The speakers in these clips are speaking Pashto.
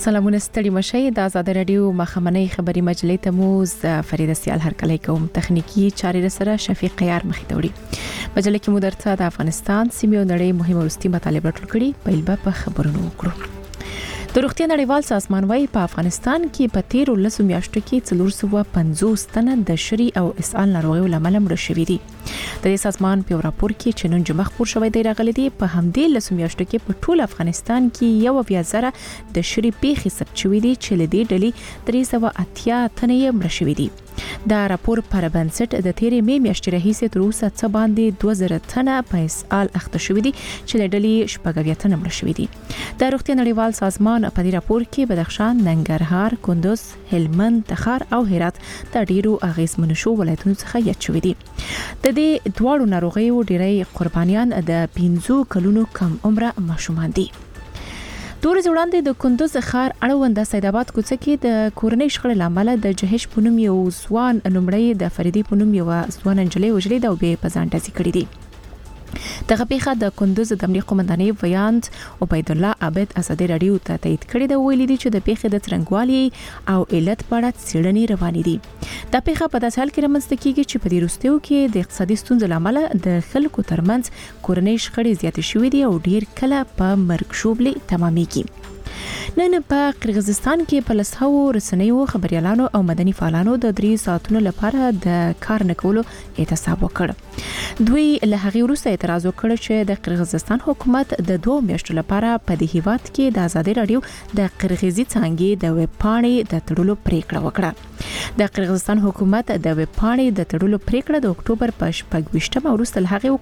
سلامونه ستړي مشي د آزاد رادیو مخمنۍ خبري مجلې ته مو فرید سیال هرکلی کوم. تخنیکی چارې سره شفیق قیار مخې ته وړي. مجلې کې مو درته د افغانستان سیمې او نړۍ مهمه ورستي مطالب راټول کړي. پیل به خبرونه وکړو. د روغتیا نړیوال سازمان وايي په افغانستان کې په 13 میاشتو کې 450 تنه د شری او اسهال ناروغیو لامل مړه شوي دي. د دې سازمان په راپور کې چې نن جمعه خبر شوی دی راغلي دي په همدې 10 میاشتو کې په ټول افغانستان کې یو بیا زره د شری پیښې ثبت شوې دي چې لدې ډلې 380 تنه یې مړه شوي دي. دا راپور پر بنسټ د 13 می میاشتې راهیسې تر اوسه څه باندې 2000 تنه په اسهال اخته شوي دي چې لډلې شپږ تنه مړه شوي دي. د روغتیا نړیوال سازمان په دې راپور کې بدخشان، ننګرهار، کندوز، هلمند، تخار او هرات د ډیرو اغیزمنو شو ولایتونو څخه یاد شوي دي. د دې دواړو ناروغیو ډیری قربانیان د 15 کلونو کم عمره ماشومان دي. دور وړاندې د کندوز ښار اړوند سیدآباد کوڅه کې د کورنۍ شخړې لامل د جهش پونم یو ځوان نومړی د فریدي پونم یو ځوان انجلۍ وجلې د به پزان ډزې کړې دي. د غپیخه د کندوز د امنیت قومندانۍ ویاند عبید الله عابد آزادي رادیو ته تایید کړی د ویلي دي چې د پیښې د څرنګوالي او علت په اړه څېړنې روانې دي. د پیښه په داسې حال کې رامنځته کیږي چې په دې وروستیو کې د اقتصادي ستونزو لامل د خلکو ترمنځ کورنۍ شخړې زیاتې شوې دي او ډیر کله په مرګ شوبلې تمامېږي. نن په قرغیزستان کې په لسهو رسنیو خبريالانو او مدني فعالانو د 3 ساعتونو لپاره د کار نه کولو اعتصاب وکړ. دوی له هغې وروسته اعتراض وکړ چې د قرغیزستان حکومت د 2 میاشتو لپاره په دې هیواد کې د آزادي رادیو د قرغیزي څانګې د ویب پاڼې د تړلو پریکړه وکړه. د قرغیزستان حکومت د ویب پاڼې د تړلو پریکړه د اکتوبر په 28 وروسته له هغې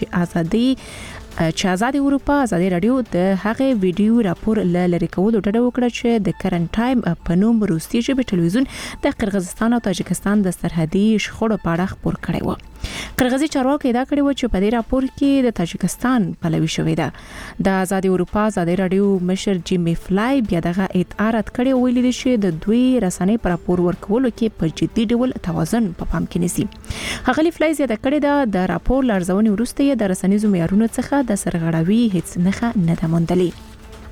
وکړه چې آزادي اروپا آزادي رادیو د هغه ویډیو راپور لری کولو ډډه وکړه چې د کرنټ ټایم په نوم روسي ژبه ټلویزیون د قرغیزستان او تاجکستان د سرحدي شخړو په اړه خبر کړی و. قرغیزي چارواکي دا کړی و چې په دې راپور کې د تاجکستان پلوي شوې ده. د آزادي اروپا آزادي رادیو مشر جیمی فلای بیا دغه اعتراض کړی ویل دي چې د دوی رسنۍ پر راپور ورکولو کې په جدي ډول توازن په پام کې نیسي. هغه فلای زیاته کړی ده د راپور لارځونې وروسته د رسنیزو معیارونو څخه د سرغړاوي هیڅ نه موندلې.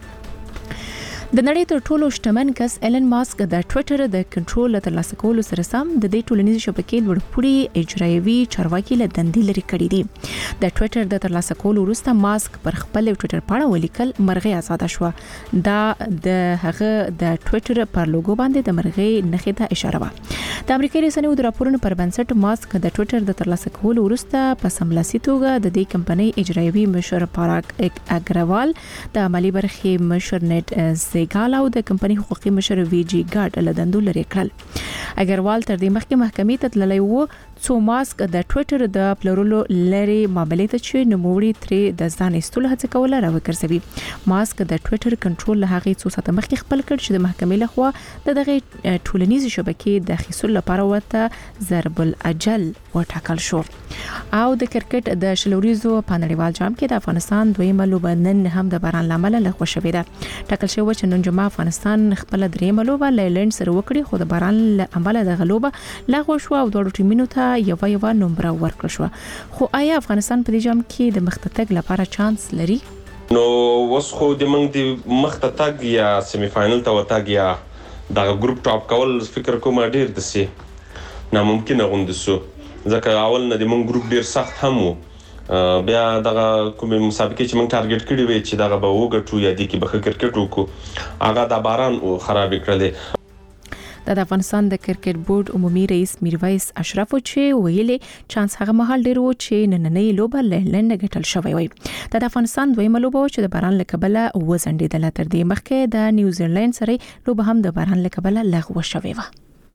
د نړۍ تر ټولو شتمن کس ایلن ماسک د ټوئیټر د کنټرول ترلاسه کولو سره سم د دې ټولنیزې شبکې لوړپوړي اجرایوي چارواکي له دندې لري کړې دي. د ټوئیټر د ترلاسه کولو وروسته ماسک پر خپل ټوئیټر پاڼه ولیکل مرغۍ آزاد شوه. دا د هغه د ټوئیټر پر لوګو باندې د مرغۍ نښې ته اشاره وه. د امریکایي رسنیو د راپورونو پر بنسټ ماسک د ټوئیټر د ترلاسه کولو وروسته په سملاسي توګه د دې کمپنۍ اجرایوي مشر پاراک اګروال، د عملی برخې مشر نیټ زیګال او د کمپنۍ حقوقي مشر وی جی ګارد له دندو لري کړل. اګروال تر دې مخکې محکمې ته تللی و څو ماسک د ټوئیټر د پلورلو لري معاملې ته چې نوموړي ترې د ځان ایستلو هڅه کوله راوګرځوي. ماسک د ټوئیټر کنټرول له هغې څو ساعته مخکې خپل کړ چې د محکمې لخوا د دغه ټولنیزې شبکې د اخیستلو لپاره ورته ضرب الاجل وټاکل شو. او د کرکټ د شلوریزو په نړیوال جام کې د افغانستان دویمه لوبه نن هم د باران لامل لغوه شوې ده. ټاکل شوی چې نن جمعه افغانستان خپل دریمه لوبه لایلند سره وکړي، خو د باران له امله د لوبه لغوه شو او دوه ټیمونو ته یو نمبر ورکړل شو. خو آیا افغانستان په دې جام کې د مخته تګ لپاره چانس لري؟ نو وس خو د موږ د مخته تګ یا سیمی فائنل ته وتاګ یا د ګروپ ټاپ کول فکر کوم ډیر د سي ناممکن غوند سو، ځکه اول نه د موږ ګروپ ډیر سخت هم وو. بیا دغه کومه مسابقه چې موږ ټارګټ کړی وي چې دغه به وګټو یا د کې به کرکټ وکړو، هغه د باران خراب کړل. د افغانستان د کرکټ بورډ عمومي رئیس میرویس اشرف چې ویلي چانس هغه مهال ډیر و چې نننۍ لوبه لایلند ګټل شوی وي. د افغانستان دویمه لوبه چې د باران له کبله وزندیدل، تر دې مخکې د نیوزیلند سره لوبه هم د باران له کبله لغوه شوې و.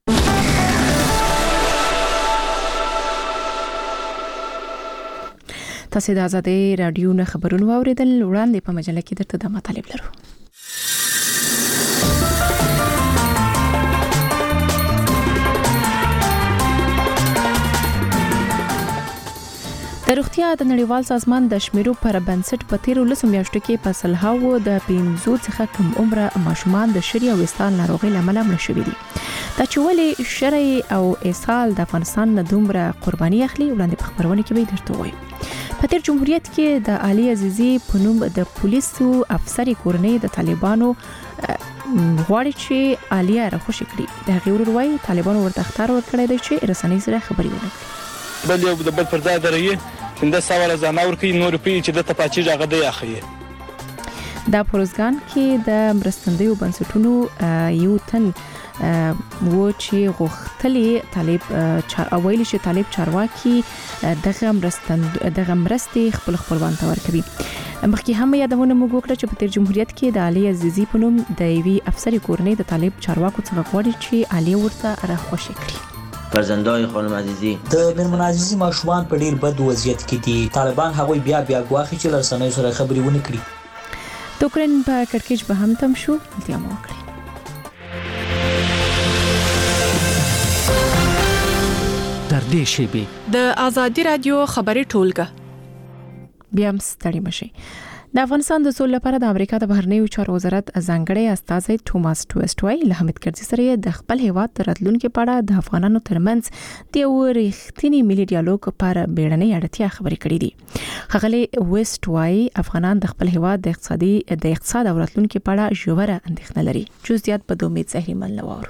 تاسو د آزادي رادیو نه خبرونه واوریدل. وړاندې په مجله کې درته د مطالب لرو. د روغتیا د نړیوال سازمان د شمیرو پر بنسټ په 13 میاشتو کې په سلهاو د 15 څخه کم عمره ماشومان د شری او اسهال ناروغي لامل مړه شوي دي. دا چې ولې شری او اسهال د افغانستان نه دومره قرباني اخلي وړاندې په خبرونه کې به درته وایم. په تیر جمهوریت کې د علي عزیزي په نوم د پولیسو افسر کورنۍ د طالبانو غواړي چې عالیه راخوشي کړي. د هغې ورور وايي طالبانو ورته اخطار ورکړی دی چې رسنۍ سره خبرې ونه کړي. بل یو د بل پر ځای درېږي چې د سوال ځانور کوي نور پی چې د تپاچی هغه دی اخی. دا پروزګان کې د مرستندویو بنسټونو یو تن و چې غوښتلې طالب ویلي چې طالب چارواکي دغه مرستې خپل خپلوان ته ورکوي. مخکې هم یادونه موږ وکړه چې په تیر جمهوریت کې د علي عزیزي په نوم د یوې افسرې کورنۍ د طالب چارواکو څخه غواړي چې علي ورته راخوشي کړي. فرزندای خانم عزیزی د میرمن عزیزي ماشومان په ډیر بد وضعیت کې دي. طالبان هغوی بیا غواخي چې لرسنۍ سره خبرې ونه کړي. د اوکرين په کړکېچ به هم تم شو. التیام وکړي. در دې شیبه د آزادي رادیو خبري ټولګه بیا هم ستړي مشي. د افغانستان د سولې لپاره د امریکا د بهرنیو چارو وزارت ځانګړی استازی توماس ټویسټ وايي له حمید کرزي سره د خپل هیواد د راتلونکو په اړه د افغانانو ترمنځ د یو رښتینی ملي ډیالوګ لپاره بیړنۍ اړتیا خبرې کړې دي. ښاغلي ویسټ وايي افغانان د خپل هیواد د اقتصاد او راتلونکو په اړه ژوره اندېښنه لري. جزئیات په امید زهرمن لوار.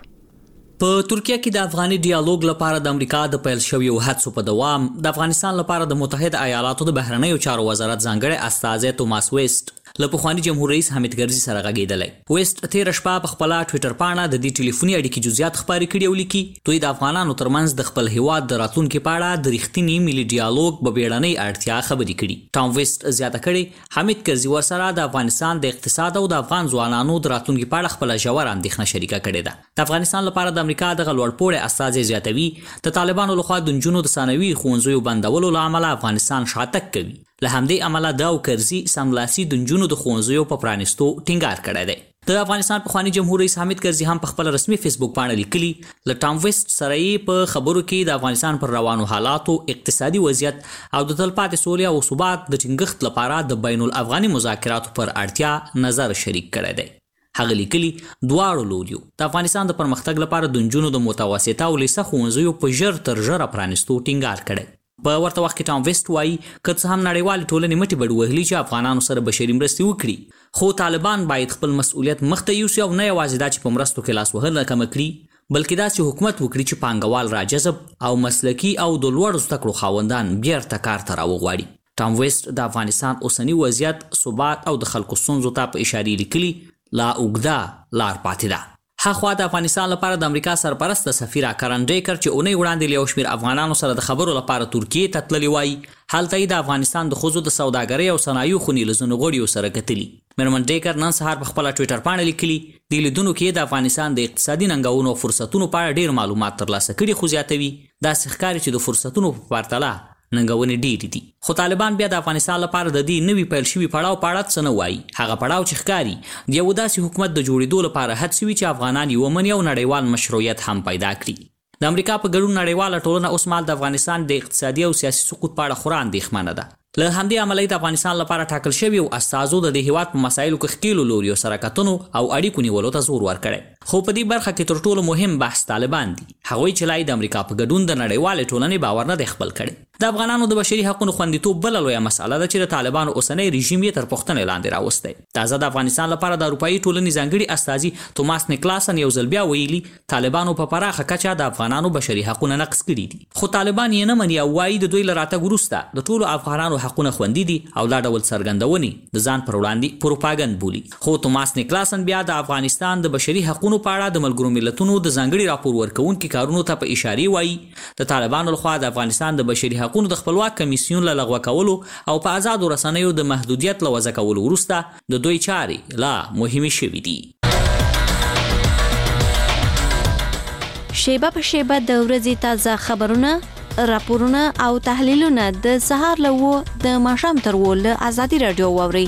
په ترکیه کې د افغاني ډیالوګ لپاره د امریکا د پیل شویو هڅو په دوام د افغانستان لپاره د متحده ایالاتو د بهرنیو چارو وزارت ځانګړی استازی توماس ویسټ له پخواني جمهور رئیس حمید کرزي سره غږیدلی. ویسټ تیر شپه په خپل ټوئیټر باندې د دې ټلیفوني اړیکې جزئیات خبرې کړي او لیکي دوی د افغانانو ترمنځ د خپل هیواد د راتلونکو په اړه د رښتینی ملي ډیالوګ په بیړنۍ اړتیا خبرې کړي. ټام ویسټ زیاته کړي حمید کرزي ورسره د افغانستان د اقتصاد او د افغان ځوانانو د راتلونکو په اړه خپل ژور اندېښنه شریکه کړې ده. د افغانستان لپاره د امریکا د لوړپوړي استازي زیاتوي د طالبانو لخوا د نجونو د ثانوي ښوونځیو بندولو لامل افغانستان شاتګ کوي. له همدې امله دا او کرزي سملاسي د نجونو د ښوونځیو په پرانیستو ټینګار کړی دی. د افغانستان پخوانی جمهور رئیس حمید کرزي هم په خپل رسمي فیسبوک باندې لیکلي له ټام ویسټ سره په خبرو کې د افغانستان پر روانو حالاتو، اقتصادي وضعیت او د تلپاتې سولې او ثبات د ټینګښت لپاره د بین الافغاني مذاکراتو پر اړتیا نظر شریک کړی دی. هغه لیکلي دواړو لوریو د افغانستان د پرمختګ لپاره د نجونو د متوسطه او لیسه ښوونځیو په ژر تر ژره پرانیستو ټینګار کړی. په ورته وخت کې ټام ویسټ وايي که څه هم نړیوالې ټولنې مټې بډ وهلي چې افغانانو سره بشري مرستې وکړي، خو طالبان باید خپل مسؤلیت مخته یوسي او نه یوازې دا چې په مرستو کې لاس وهنه کمه کړي، بلکې دا چې حکومت وکړي چې پانګوال راجذب او مسلکي او د لوړو زده کړو خاوندان بیرته کار ته راوغواړي. ټام ویسټ د افغانستان اوسنی وضعیت، ثبات او د خلکو ستونزو ته په اشاره لیکلي لا اوږده لار پاتې ده. هغه د افغانستان لپاره د امریکا سرپرست سفیر کرن ډیکر چې اونۍ وړاندې له یو شمېر افغانانو سره د خبرو لپاره ترکیې ته تللی وایي هلته یې د افغانستان د ښځو د سوداګرۍ او صنایعو خونې له ځینو غړیو سره کتلي. میرمن ډیکر نن سهار په خپله ټویټر باندې لیکلي دې لیدونو کې د افغانستان د اقتصادي ننګونو او فرصتونو په اړه ډېر معلومات ترلاسه کړي، خو زیاتوي داسې ښکاري چې د فرصتونو په پرتله ننګونې ډېرې دي. خو طالبان بیا د افغانستان لپاره د دې نوي پیل شوي پړاو په اړه څه نه وایي. هغه پړاو چې ښکاري د یو داسې حکومت د جوړېدو لپاره هڅې وي چې افغانان یې ومني او نړیوال مشروعیت هم پیدا کړي. د امریکا په ګډون نړیواله ټولنه اوس مهال د افغانستان د اقتصادي او سیاسي سقوط په اړه خورا اندېښمنه ده. له همدې امله د افغانستان لپاره ټاکل شوي استازو د دې هیواد په مسایلو کې ښکېلو لوریو سره کتنو او اړیکو نیولو ته زور ورکړی. خو په دې برخه کې تر ټولو مهم بحث طالبان دي. هغوی چې لا د امریکا په ګډون د نړیوالې ټولنې باور نه دی خپل کړی. د افغانانو د بشري حقوقو خوندیتوب بله لویه مسأله ده چې د طالبانو اوسنی رژیم یې تر پوښتنې لاندې راوستی. تازه د افغانستان لپاره د اروپایي ټولنې ځانګړي استازي توماس نیکلاسن یو ځل بیا ویلي طالبانو په پراخه کچه د افغانانو بشري حقونه نقض کړي دي، خو طالبان یې نه مني او وایي د دوی له راتګ وروسته د ټولو افغانانو حقونه خوندي دي او دا ډول څرګندونې د ځان پر وړاندې پروپاګند بولي. خو توماس نیکلاسن بیا د افغانستان د بشري حقوقو په اړه د ملګرو ملتونو د ځانګړي راپور ورکوونکي کارونو ته په اشاره وایي د طالبانو لخوا د افغانستان د بشري حقوقو د خپلواک کمیسیون له لغوه کولو او په آزادو رسنیو د محدودیت له وضع کولو وروسته د دوی چارې لا مهمې شوي دي. شیبه په شیبه د ورځې تازه خبرونه، راپورونه او تحلیلونه د سهار له 9 د ماښام تر 10 له آزادي رادیو واورئ.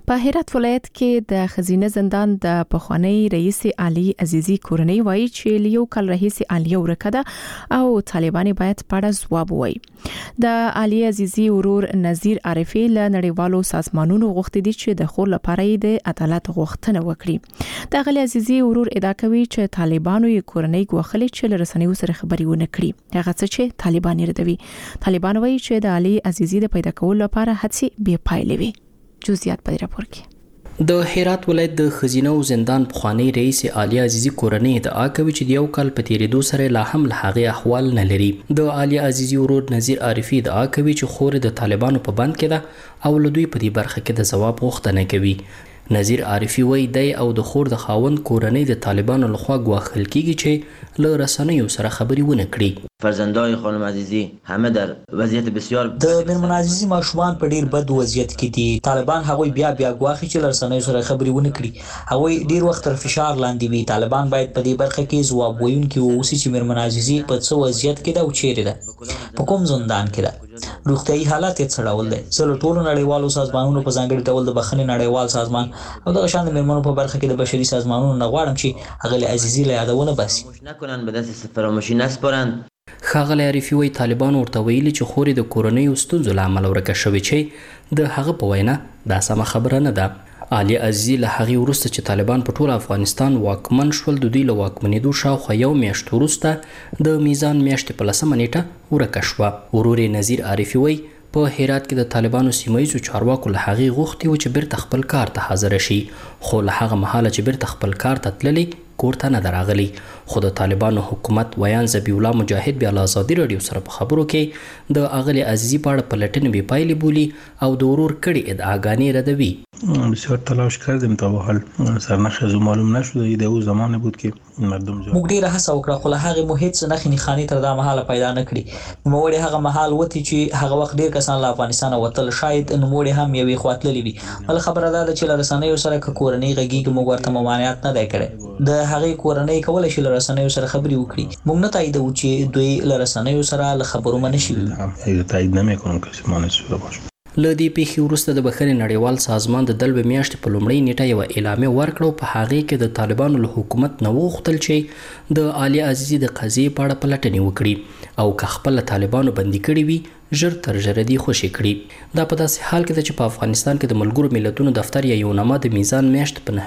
په هرات ولایت کې د خزینه زندان د پخوانی رئیس علي عزیزي کورنۍ وایي چې لیو کال رئیس علي ورکه ده او طالبان باید پاړه ځواب وایي د علي عزیزي ورور نذیر عارفي له نړیوالو سازمانونو غوښتي دي چې د خور لپاره د عدالت غوښتنه وکړي د علي عزیزي ورور ادعا کوي چې طالبانو یې کورنۍ غوښلي چې له رسنیو سره خبري ونه کړي هغه څه چې طالبان یې ردوي طالبان وایي چې د علي عزیزي د پیدا کولو لپاره هڅې بې پایلې وي جزئیات په راپور کې د هرات ولایت د خزینه او زندان پخوانی رئیس علي عزیزي کورنۍ ادعا کوي چې د یو کال په تیریدو سره لا هم له هغه احوال نه لري د علي عزیزي ورور نذیر عارفي ادعا کوي چې خور د طالبانو په بند کې ده او له دوی په دې برخه کې د ځواب غوښتنه کوي نذیر عارفي وایي دی او د خور د خاوند کورنۍ د طالبانو لخوا ګواښل کیږي چې له رسنیو سره خبري ونه کړي فرزندای خانم عزیزی همه در وضعیت بسیار د میرمن عزیزی ماشومان په ډیر بد وضعیت کې دي طالبان هغوی بیا ګواښي چې له رسنیو سره خبري ونه کړي هغوی ډیر وخت تر فشار لاندې وي طالبان باید په دې برخه کې ځواب ویونکي واوسي چې میرمن عزیزی په څه وضعیت کې ده او چیرې ده په کوم زندان کې ده روغتیايي حالات یې څه ډول دي زه له ټولو نړیوالو سازمانونو په ځانګړي ډول د بخښنې نړیوال سازمان او دغه شان د میرمنو په برخه کې د بشري سازمانونو نه غواړم چې هغه عزیزي له یادونه باسي نکنن به دست فراموشی نسپارند ښاغلی عارفي وایي طالبان ورته ویلي چې خورې د کورنیو ستونزو له امله ورکه شوې چې د هغه په وینا دا سمه خبره نه ده علي عزیزي له هغې وروسته چې طالبان په ټول افغانستان واکمن شول د دوی له واکمنېدو شاوخوا یو میاشت وروسته د میزان میاشتې په 10 نیټه ورکه شوه ورور یې نذیر عارفي وایي په هرات کې د طالبانو سیمایي چارواکو له هغې غوښتي و چې بیرته خپل کار ته حاضر شي خو له هغه مهاله چې بیرته خپل کار ته تللی کور ته نه درغلی خو د طالبانو حکومت ویان ذبیح الله مجاهد بیا له ازادي راډیو سره په خبرو کې د اغلی عزیزي په اړه پلټنې بې پایلې بولي او د ورور کړي ادعاګانې ردوي بسیار تلاش کردیم تا به حال سرنخ از معلوم نشده ایده او زمانی بود که مردم موږ ډیره هڅه وکړه خو له هغې مو هیڅ نښې نښانې تر دا مهاله پیدا نه کړي نوموړي هغه مهال وتی چې هغه وخت ډیر کسان له افغانستانه وتل شاید نوموړي هم یوې خوا تللي وي بله خبره دا ده چې له رسنیو سره که کورنۍ غږیږي موږ ورته ممانعت نه دی کړی د هغې کورنۍ کولی شي له رسنیو سره خبرې وکړي موږ نه تاییدوو چې دوی له رسنیو سره له خبرو منع شوي تایید نمیکنم کسی مانع شده باشه له دې پیښې وروسته د بخښنې نړیوال سازمان د دلبه میاشتې په لومړۍ نیټه یوه اعلامیه ورکړه په هغې کې د طالبانو له حکومت نه وغوښتل چې د علي عزیزي د قضیې په اړه پلټنې وکړي او که خپله طالبانو بندي کړي وي ژر تر ژره دې خوشي کړي دا په داسې حال کې ده چې په افغانستان کې د ملګرو ملتونو دفتر یا یوناما د میزان میاشت په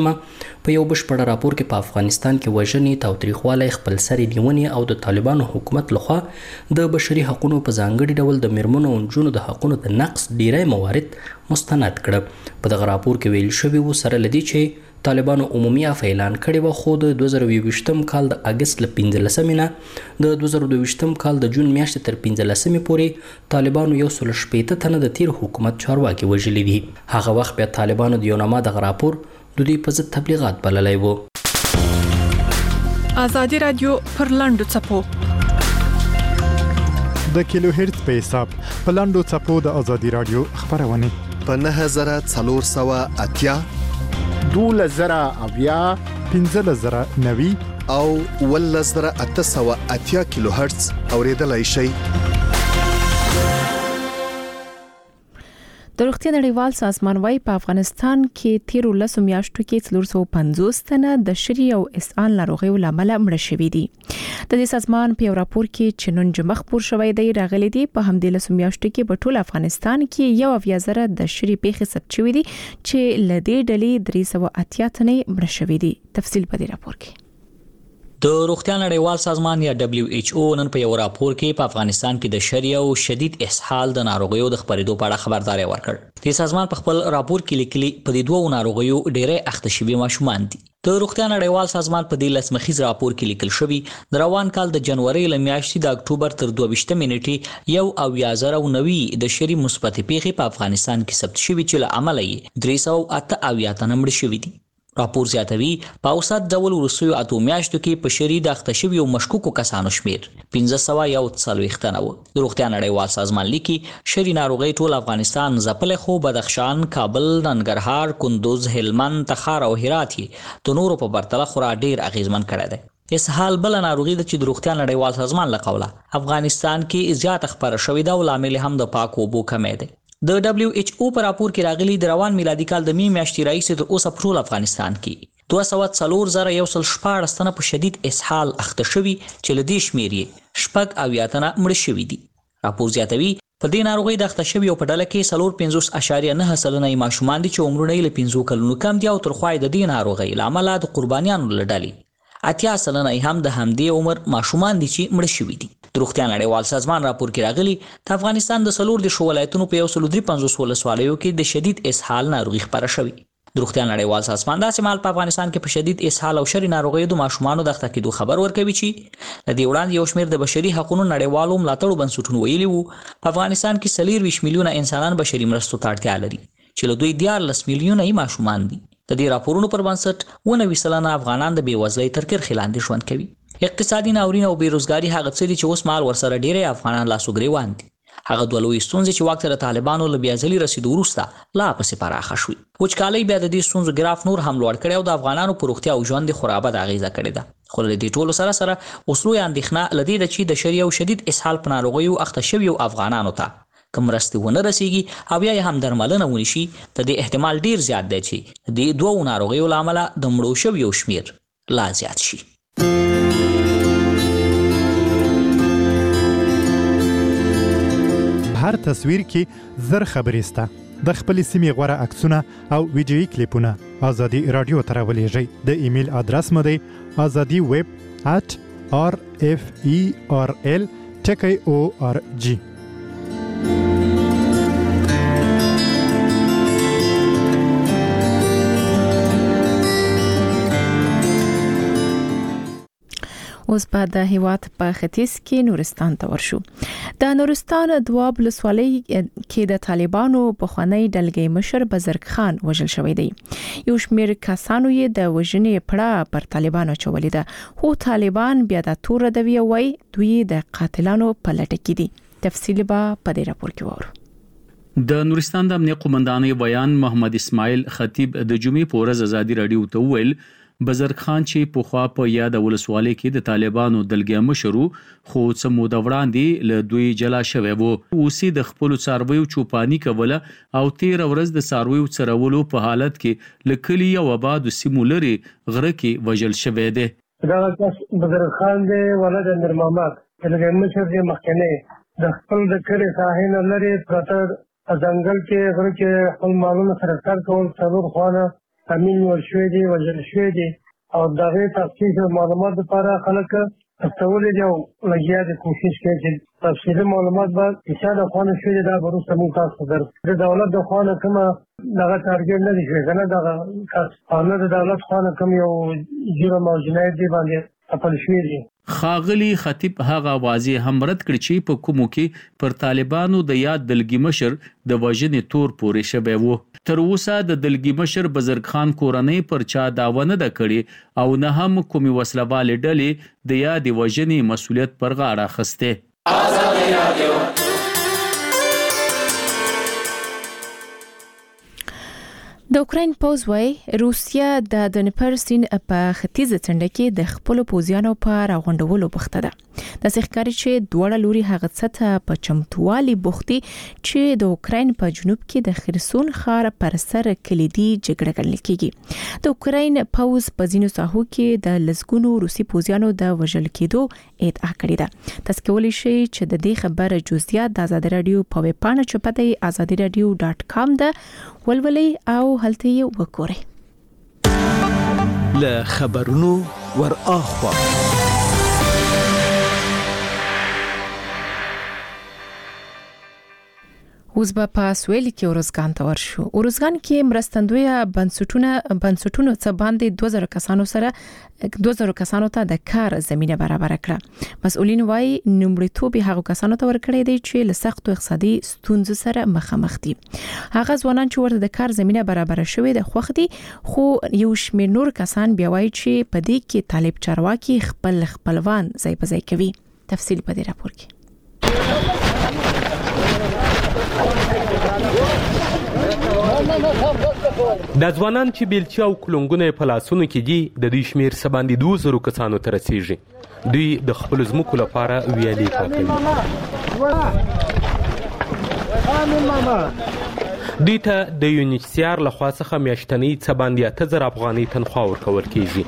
9 په یو بشپړ راپور کې په افغانستان کې وژنې تاوتریخوالی خپلسرې نیونې او د طالبانو حکومت لخوا د بشري حقونو په ځانګړي ډول د میرمنو او نجونو د حقونو د نقص ډیری موارد مستند کړه په دغه راپور کې ویل شوي و سره له دې چې طالبانو عمومي عفو اعلان کړی و خو د 2022 کال د اگست له 15 نه د 2022 کال د جون میاشتې تر 15 پورې طالبانو 160 تنه د تیر حکومت چارواکي وژلي دي هغه وخت بیا طالبانو د یوناما د راپور د دوی په ضد تبلیغات بللی و ازادي رادیو پر لاندو چپو د کیلو هرتز په حساب په لاندو چپو د ازادي رادیو خبرونه په 9480 2000 1590 او 1880 کیلو هرتز اوریدلای شئ د روغتیا نړیوال سازمان وايي په افغانستان کې تیر 10 میاشتو کې 350 تنه د شری او اسهال ناروغیو لامل مړه شوي دي د دې سازمان په راپور کې چې نن جمعه خبر شوی دی راغلي دي په همدې 10 میاشتو کې په ټول افغانستان کې 1,000 د شری پیښې ثبت شوې دي چې لدې ډلې 380 تنه مړه شوي دي تفصیل په دې راپور کې د روغتیا نړیوال سازمان یا WHO نن په یو راپور کې په افغانستان کې د شری او شدید اسهال د ناروغیو د خبرېدو په اړه خبرداري ورکړ د سازمان په خپل راپور کې لیکلي په دې دوه ناروغیو ډېرې اخته شوي ماشومان دي د روغتیا نړیوال سازمان په دې لسمخیز راپور کې لیکل شوی د روان کال د جنوري ل میاشتې د اکتوبر تر 22 نیټې 1,090 د شری مثبت پیښې په افغانستان کې ثبت شوي چې له امله یې 388 تنه مړه شوي دي راپور زیاتوي په اوسط ډول وروستیو اته میاشتو کې په شری د اخته شوي او مشکوکو کسانو شمیر 1540 تنه و د روغتیا نړیوال سازمان لیکي شری ناروغي ټول افغانستان ځپل خو بدخشان کابل ننګرهار کندوز هلمند تخار او هرات د نورو په پرتله خورا ډیر اغیزمن کړی دی اسهال بل ناروغي د چې د روغتیا نړیوال سازمان له قوله افغانستان کې زیات خبره شوې ده او لامل هم د پاکو اوبو کمی دی د دبليو ایچ او پر راپور کې راغلي د روان میلادي کال د می میاشتې راهیسې تر اوسه په ټول افغانستان کې 204,114 تنه په شدید اسهال اخته شوي چې له دې شمېر یې 86 تنه مړه شوي دي. راپور زیاتوي په دې ناروغۍ د اخته شویو په ډله کې 50.9 سلنه ماشومان دي چې عمرونه یې له 5 کلونو کم دي او تر خوا د دې ناروغۍ له امله د قربانیانو له ډلې 80 سلنه هم د همدې عمر ماشومان دي چې مړه شوي دي. د روغتیا نړیوال سازمان راپور کې راغلي د افغانستان د 4 ولایتونو په 153 ولسوالیو کې د شدید اسهال ناروغي خپره شوې. د روغتیا نړیوال سازمان د شمال په افغانستان کې په شدید اسهال او شری ناروغیو د ماشومانو د اخته کېدو خبر ورکوي چې د دې وړاندې یو شمېر د بشري حقوقو نړیوالو ملاتړو بنسټونو ویلي وو په افغانستان کې 24 میلیونه انسانان بشري مرستو ته اړتیا لري چې له دوی 14 میلیونه یې ماشومان دي. د دې راپورونو پر بنسټ 19 سلنه افغانان د بېوزلۍ تر کرښې لاندې ژوند کوي. اقتصادي ناورین او بیروزګاری هغه څه دي چې اوس مال ورسره ډېری افغانان لاسو ګریوان دي. هغه دوه لوی ستونزې چې واک ته د طالبانو له بیا ځلې رسیدو وروسته لا پسې پراخه شوې. وچکالۍ بیا د دې ستونزو ګراف نور هم لوړ کړی او د افغانانو په روغتیا او ژوند خرابه د اغیزه کړې ده. خو له دې ټولو سره اوس لوی اندېښنه له دې ده چې د شری او شدید اسهال په ناروغیو اخته شویو افغانانو ته که مرستې ونه رسیږي او یا هم درملنه ونی شي د دې احتمال ډیر زیات دی چې د دوو ناروغیو له امله د مړو شویو شمیر لا زیات شي. هر تصویر کې زر خبرې سته. د خپلې سیمې غوره عکسونه او ویډیویي کلیپونه ازادي رادیو ته راولېږئ. د ایمیل ادرس مو دی azadi@referl.org. اوس په د هیواد په ختیځ کې نورستان ته ورشو. د نورستان دواب ولسوالۍ کې د طالبانو پخوانی ډلګۍ مشر بزرګ خان وژل شوی دی. یو شمېر کسانو یې د وژنې پړه پر طالبانو چولې ده، خو طالبان بیا د تور ردوي وای دوی د قاتلانو په لټه کې دي. تفصیل به په دې راپور کې وورو. د نورستان د امنیت قومندانۍ بیان محمد اسماعیل خطیب د جمعې په ورځ ازادي رادیو ته وویل بزرګ خان چې په خوا په یاد ولسوالۍ کې د طالبانو دلګیا مشرو خو څه موده وړاندې له دوی جلا شوی وو. اوسې د خپل څارویو چوپانی کوله او 13 ورځ د څارویو څرولو په حالت کې لکلی او آباد سیمو لري غره کې وژل شوی دی. دا بزرګ خان دی ولادت امیر محمد دلګیا مشر دی مخکنی د خپل د کړي ساحل لري پرته ځنګل کې غره کې خپل مالونه سره کار کول څلور خوانه امین ورشوي دي وژل شوي دي او دغه تفصیل معلومات لپاره خلک استولې دي او لګیا دي کوشش کوي چې تفصیلي معلومات به چې د خوانه شوي دي دا وروسته موږ تاسو درکړو. د دولت د خوانه کومه دغه ټارګټ نه دي شوی کنه دغه قانون د دولت خوانه کوم یو جرم او جنایت دی باندې خپل شوي دي. خاغلی خطیب هغه واضح هم رد کړ چې په کومو کې پر طالبانو د یاد دلګي مشر د وژنې تور پورې شوی وو. تر اوسه د دلګي مشر بزرګ خان کورنۍ پر چا داوا نه ده کړې او نه هم کومې وسلوالې ډلې د یاد وژنې مسولیت پر غاړه اخیستی. ازادي رادیو د اوکراین پوز وای روسیا د دنپر سین په ختیځ څنډه کې د خپل پوزیانو په راغونډولو بوخته ده. د ښکاري چې دوړه لوري هغه څه په چمتوالي بوختي چې د اوکراین په جنوب کې د خرسون ښار پر سر کلیدي جګړه ګڼل کېږي. د اوکراین پوز په ځینو ساحو کې د لسګونو روسي پوزیانو د وژل کېدو ادعا کړې ده. تاسو کولی شئ چې د دې خبره جزئیات د آزادي رادیو په ویب پاڼه چوپته azadiradio.com ده ولولئ او هلته یې وګورئ. له خبرونو ور اخوا اوس به په سویل کې اورزګان ته ورشو. اورزګان کې مرستندوی بنسټونو څخه باندې 2000 کسانو ته د کار زمينه برابر کړه. مسؤلین وايي نومړیتوب هغه کسانو ته ورکړی دی چې له سختو اقتصادي ستونزو سره مخامخ دي. هغه ځوانان چې ورته د کار زمينه برابر شوې د خوښ دي، خو یو شمېر نور کسان بیا وايي چې په دې کې طالب چارواکي خپلوان ځای په ځای کوي. تفصیل په دې راپور کې. د ځوانان چې بیلچې او کلونګونه په لاسونو کې دي د دوی شمیر څه باندې 2000 کسانو ته رسیږي. دوی د خپل ځمکو لپاره ویالې پاکوي. دوی ته د UNHCR لخوا څخه میاشتنۍ څه باندې 8000 افغانۍ تنخوا ورکول کیږي.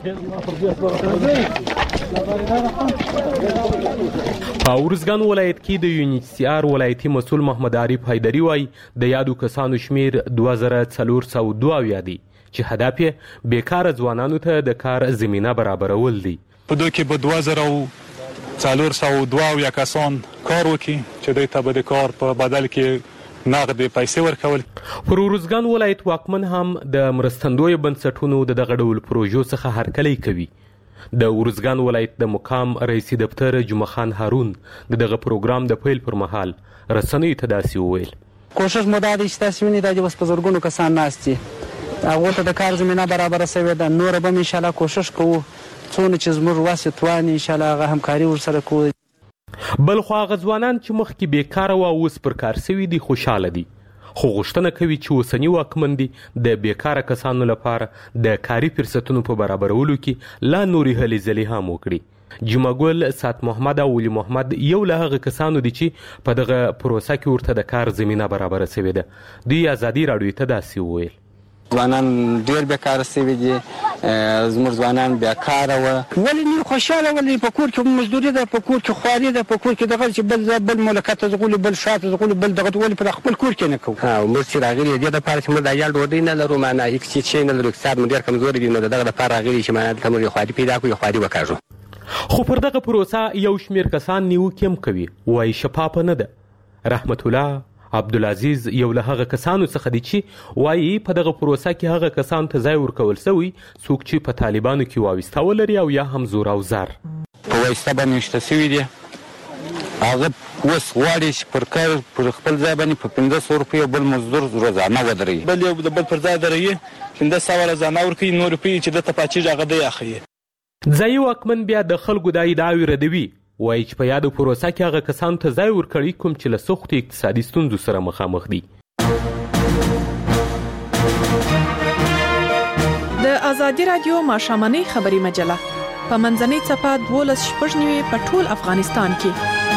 په ارزګان ولایت کې د UNHCR ولایتي مسؤل محمد عارف حیدري وایي د یادو کسانو شمیر 2402 دی چې هدف یې بیکاره ځوانانو ته د کار زمینه برابرول دی. په دوی کې به 2402 کسان کار وکړي چې دوی ته به د کار په بدل کې نغدې پیسې ورکول. پر ارزګان ولایت واکمن هم د مرستندوی بنسټونو د دغه ډول پروژو څخه هرکلی کوي. د ارزګان ولایت د مقام رئیس دفتر جمعه خان هارون دغه پروګرام د پیل پر مهال رسنیو ته داسې وویل: کوشش مو دا دی چې تاسو وینئ دا چې اوس په زرګونو کسان ناست دي، هغو ته د کار زمینه برابره شوې ده. نوره به هم انشاءالله کوشش کوو څونه چې زموږ وس تواني انشاءالله هغه همکاري ورسره کوو. بلخو هغه ځوانان چې مخکې بیکاره و اوس پر کار سوي دي خوشحاله دي، خو غوښتنه کوي چې اوسني واکمن دي د بیکاره کسانو لپاره د کاري فرصتونو په برابرولو کې لا نورې هلې ځلې هم وکړي. جمعه ګل، سات محمد او ولی محمد یو له هغه کسانو دي چې په دغه پروسه کې ورته د کار زمینه برابره سوې ده. دوی ازادي راډیو ته داسې وویل: ځوانان ډېر بیکاره سوي دي، زموږ ځوانان بیکاره وه. ولې نه خوشحاله؟ ولې په کور کې مزدوري ده، په کور کې خواري ده، په کور کې دغه چې بل مملکت ته ځغلو، بل شاته ځغلو، بل دغه ولې په خپل کور کې نه کوو. موږ چې راغلي دې دپاره چې موږ د عیال ډوډۍ نه لرو، معنا هېڅ شی نه لرو، اقتصاد مو ډېر کمزوری دی، نو د دغه دپاره راغلي چې معنا دلته موږ یو خواري پیدا کړو، یو خواري وکاږو. خو پر دغه پروسه یو شمېر کسان نیوکې هم کوي، وایي شفافه نه ده. رحمت الله عبدالعزیز یو له هغه کسانو څخه دی چې وایي په دغه پروسه کې هغه کسانو ته ځای ورکول سوی څوک چې په طالبانو کې وابسته ولري او یا هم زور او زر په واسطه باندې ویشته سوي دي. هغه اوس غواړي چې پر کار پر خپل ځای باندې په 1500 روپۍ بل مزدور روزانه ودرېږي، بل یو د بل پر ځای درېږي 1500 روزانه ورکوي، 9 روپۍ چې دته پاچېږي هغه دی اخلي. ځایي واکمن بیا د خلکو دا ادعاوې ردوي، وایي چې په یادو پروسه کې هغه کسانو ته ځای ورکړي کوم چې له سختو اقتصادي ستونزو سره مخامخ دي. د ازادي راډیو ماښامنۍ خبري مجله په منځنۍ څپه 12:09 په ټول افغانستان کې.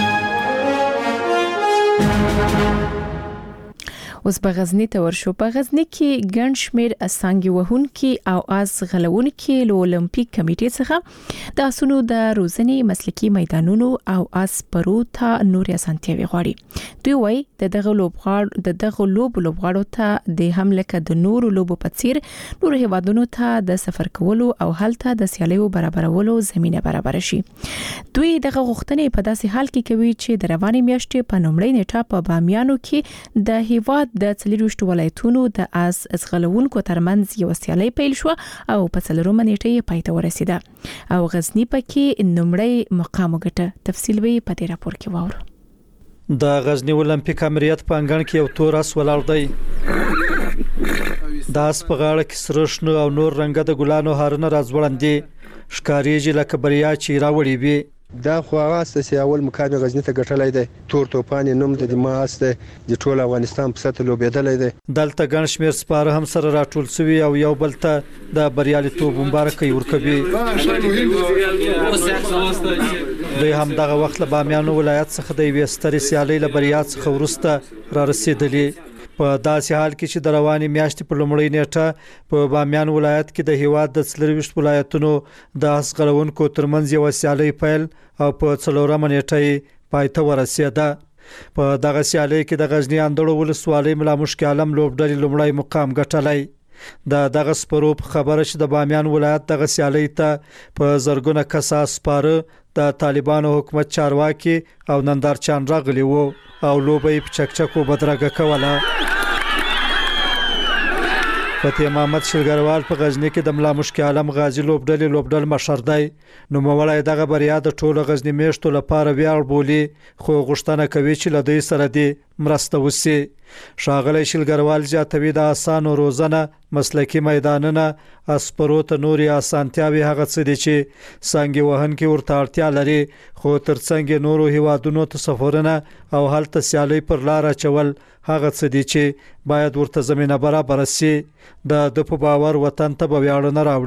اوس په غزنی ته ورشو. په غزنی کې ګڼ شمېر اسانګي وهونکي او آس غلونکي له اولمپیک کمیټې څخه د اسونو د روزنې مسلکي میدانونو او آس پرو ته نورې اسانتیاوې غواړي. دوی وایي د دغه لوبغاړو ته د هم لکه د نورو لوبو په څیر نورو هیوادونو ته د سفر کولو او هلته د سیالیو برابرولو زمینه برابر شي. دوی دغه غوښتنې په داسې حال کې کوي چې د روانې میاشتې په لومړۍ نیټه په بامیانو کې د هیواد د 24 ولایتونو د آس ځغلونکو ترمنځ یو سیالي پیل شو او په 4مه نیټه یې پای ته ورسیده او غزنی پکې نومړی مقام وګټه. تفصیل به په دې راپور کې واورو. د غزنی اولمپیک امریت په انګړ کې یو تور آس ولاړ دی. د آس په غاړه کې سره شنه او نور رنګه د ګلانو هارونه راځوړندې ښکاریږي لکه بریا چې راوړي وي. دا خو هغه اساس اول مقام غزنی ته ګټلای دی. تور توپان نوم د ماس د ټول افغانستان په سطح لوبېدلای دی. دلته ګڼ شمېر سپاره هم سره راټول شوي او یو بل ته د بریالیتوب مبارکي ورکوي. دوی هم دغه وخت له بامیانو ولایت څخه د یوې سترې سیالۍ له بریا څخه وروسته را رسېدلي. په داسې حال کې چې د روانې میاشتې په لومړۍ نیټه په بامیان ولایت کې د هیواد د 24 ولایتونو د آس غلونکو ترمنځ یو سیالۍ پیل او په 4مه نیټه یې پای ته ورسېده. په دغه سیالۍ کې د غزنی اندړو ولسوالۍ ملا مشک عالم لوبډلې لومړی مقام ګټلی. دغه سپرو خبره چې د بامیان ولایت دغه سیالۍ ته په زرګونه کسه سپاره د طالبانو حکومت چارواکي او نندارچیان راغلي وو او لوبې په چکچکو بدرګه کوله. فتح محمد شلګروال په غزنی کې د ملا مشک عالم غازی لوبډل مشر دی. نو مولای دغه بریا د ټولو غزنی میشتو لپاره ویاړ بولی، خو غوښتنه کوي چې له دوی سره دی مرسته وسی. ښاغلی شلګروال زیاتوي د آسانو روزنه مسلکي میدانونه اسپرو ته نوري اسانتیاوي هغه څه دي چې څنګه وهونکي ورته اړتیا لري، خو ترڅنګ نورو هیوادونو ته سفرونه او هلته سیالي پر لار اچول هغه څه دي چې باید ورته زمينه برابر شي. د په باور وطن ته به ویاړونه راوړي.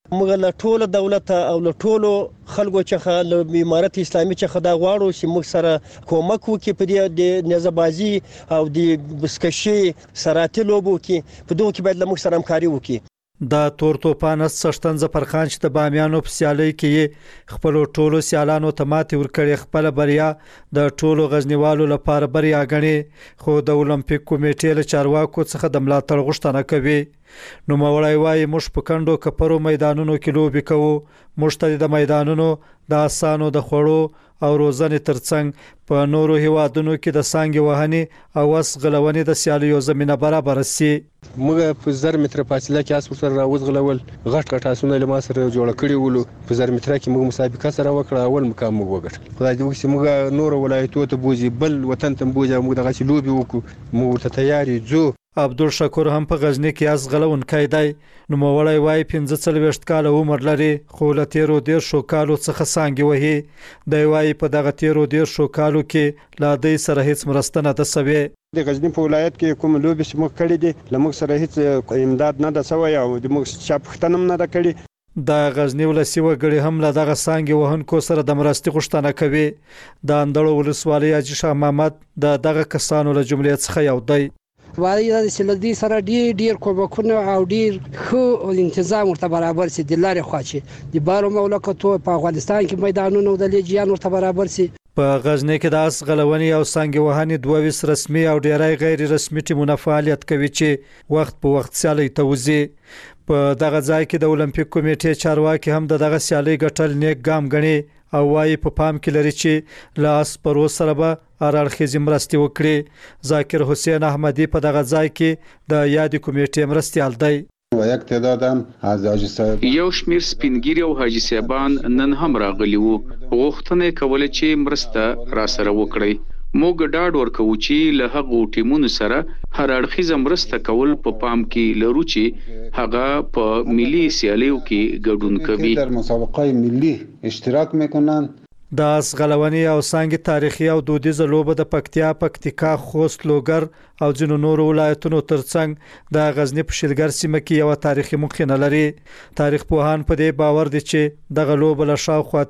موږ له ټولو دولت او له ټولو خلکو څخه له امارت اسلامي څخه دا غواړو چې موږ سره کومک وکړي په دې د نزبازي او د بسکشي سراتي لوبو کې په دوه کې باید له موږ سره همکاري وکړي. دا تور توپان سشتن ظفرخان چې د بامیانو په سیالۍ کې خپل ټولو سیالانو ته ماتې ورکړې خپل بریا د ټولو غزنیوالو لپاره بریا غني خو د اولمپیک کمیټې له چارواکو څخه د ملاتړ غوښتنه کوي. نو مولای وای موږ په کندو کپرو میدانونو کې لوبي کوو موږ ته د میدانونو د اسانو د خوړو او روزنې ترڅنګ په نورو هیوادونو کې د سانګي وهنې او وس غلونې د سیالیو زمينه برابر سي. موږ په 1000 متر فاصله کې اس سره راوځغلول غټ اسونه له ما سره جوړ کړی ولو په 1000 متر کې موږ مسابقه سره وکړه اول مقام موږ وګټل. خدای دې وکړي موږ نور ولایتونو ته بوزي بل وطن ته بوزي موږ دغه لوبي وکړو موږ ته تیاری جو. عبدالشکور هم په غزنی کې از غلون کیدای نو مولای وای 15 کال عمر لري خو له 13 شو کالو څخه سانګي وهي دی وای په دغه 13 شو کالو کې لا د سره هیڅ مرستنه د سوي د غزنی په ولایت کې کوم لوبي چې موږ کړی دي لمغ سره هیڅ امداد نه د سوي او د موږ شپختنم نه د کړی د غزنی ولسی وګړي هم له دغه سانګي وهونکو سره د مرستي غوښتنه کوي. د اندړو ولسوالۍ اجي شاه محمد د کسانو له جملې څخه یو دی. وایي د سلدي سره ډیر کومکونه او ډیر خو تنظیم ورته برابر سي د لارې خواچی د بارو مملکتو په افغانستان کې میدانونو د لیجیان ورته برابر سي. په غزنی کې د اس غلونی او سانګي وهنې 22 رسمي او ډیرای غیر رسمي ټیمونه فعالیت کوي چې وخت په وخت سیالي توزي. په دغه ځای کې د اولمپیک کمیټې چارواکي هم دغه سیالي ګټل نیک ګام غني او وايي په پام کې لري چې لاس پرو سره به ارارخیزي مرستي وکړي. ذاکر حسین احمدی په دغه ځای کې د یاد کمیټې مرستيال دی. یک تعدادم از حاجی صاحب یو شمیر سپینګری او حاجی صاحبان نن هم راغلي وو غوښتنه کوله چې مرسته را سره وکړي. موږ ډاډ ورکوو چې له هغو ټیمونو سره هر اړخیزه مرسته کول په پام کې لرو چې هغه په ملي سیالیو کې ګډون کوي در مسابقات ملی اشتراک میکنن. د اس غلونی او سانګي تاریخي او دودیزه لوبه د پکتیا خوست لوګر او ځینو نورو ولایتونو ترڅنګ د غزنی په شلګر سیمه کې یو تاریخي مخینه لري. تاریخ پوهان په دې باور دي چې دغه لوبه له شاوخوا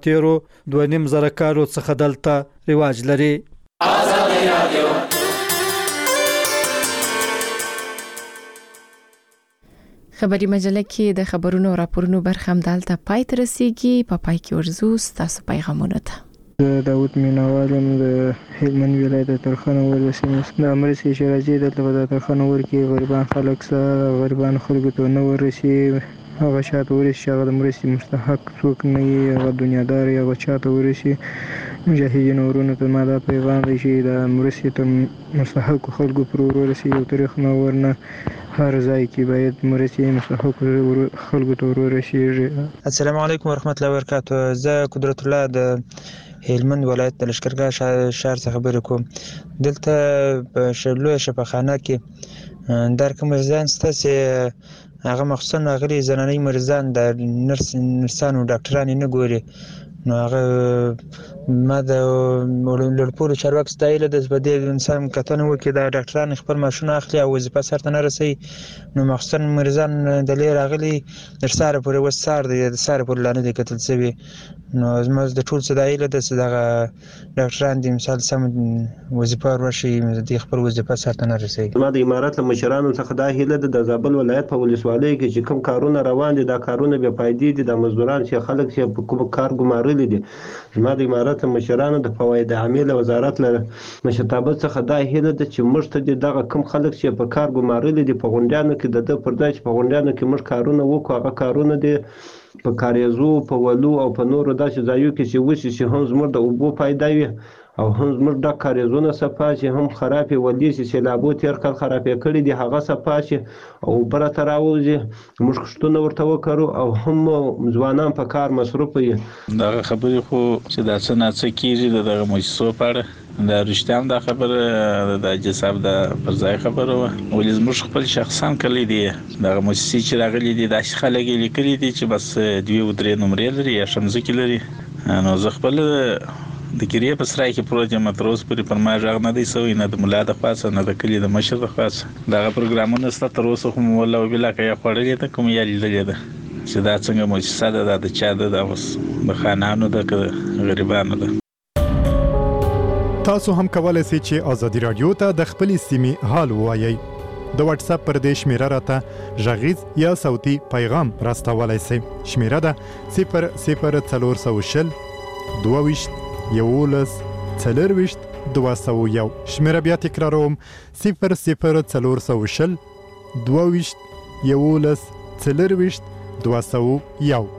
2.5 زره کالو څخه دلته رواج لري. آزادی رادیو خبري مجله کې د خبرونو او راپورونو برخه هم دالته پای ته رسیږي. په پای کې ورزو تاسو پیغامونه ته داود میناوالم د هلمند ولایت ترخانه ولسمه د امرسي شراجي د ترخانه ورکی غریبان خلک سره غریبان خلکو ته نو ورسي هغه شاته ورسي هغه د مرستي مستحق څوک نه وي هغه دنیادار هغه چاته ورسي مجاهدین ورونو ته ماده پیغام دی چې د مرستي ته مستحق خلکو پر ورسي یو تاریخ نو ورنه هر ځای کې باید مرستي مستحق خلکو ته ورسي. السلام علیکم ورحمت الله وبرکاته. زه قدرت الله د هلمند ولایت د لشکرګاه شهر څخه خبرې کوم. دلته په شلو شفاخانه کې در کوم ځان ستاسو هغه مخصوصا غلي زنانه مرزان د نرسانو ډاکټرانو نه ګوري نو هغه ما د لړپور چارواکي ستایل د زبدې انسان کتنه وکي د ډاکټرانو خپل ماشونه اخلي او وظیفه سره نه رسي نو مخصوصا مرزان د لیر غلي درساره پر وسار د ساره پر لانه د کتل سوي نو زموږ د ټول ستایل د دغه ډاکټران د مثال سم وظیفه ورشي د خپل وظیفه سره نه رسي. ما د امارات له مشرانو څخه دا هیله د زابل ولایت په ولسوالۍ کې چې کوم کارونه روان دي دا کارونه به فائدې دي د مزدوران چې خلک چې په کوم کار ګمارل دي. ما د امارات مشرانو د فواید عامل وزارت له مشرتابه څخه دا هیله ده چې موږ ته دغه کوم خلک چې په کار ګمارل دي په غونډیانو کې د پرداش په غونډیانو کې موږ کارونه وکړو هغه کارونه دي په کاریزو په ولو او په نورو داسې ځایو کې چې وشي چې هم زموږ د اوبو پیدا وي او هم زموږ د کاریزونو صفا چې هم خرابې ولې چې سیلابو تیر کال خرابې کړي دي هغه صفا شي او بره ته راوځي موږ کښتونه ورته وکړو او هم ځوانان په کار مصروف وي. دغه خبرې خو چې دا څه نه څه کېږي دغه مؤسسو په اړه دا رښتیا هم دا خبره د حاجي صاحب د پر ځای خبره وه ولې زموږ خپل شخصا کلی دي دغه مؤسسې چې راغلي دي داسې خلک یې لیکلي دي چې بس 2-3 نمرې لري یا شمزکې لري نو زه خپل د کریه په سرای کې پروژه متروس پرې پر ما ژغ نه دی سوی نه د مولا د خاصه نه د کلی د مشر د خاصه دغه پروګرامونه ست تر اوسه هم ولا وبلا کې خړلې ته کوم یا لیدلې ده چې دا څنګه مؤسسه ده د چا ده د خانانو د غریبانو ده. تاسو هم کولای شئ چې ازادي رادیو ته د خپلې سیمې حال ووایئ. د واتس اپ پر دې شمیره راته غږیز یا صوتي پیغام راستولای شئ. شمیره ده 00420 22 11 40 201. شمیره بیا تکراروم 00420 22 11 40 201.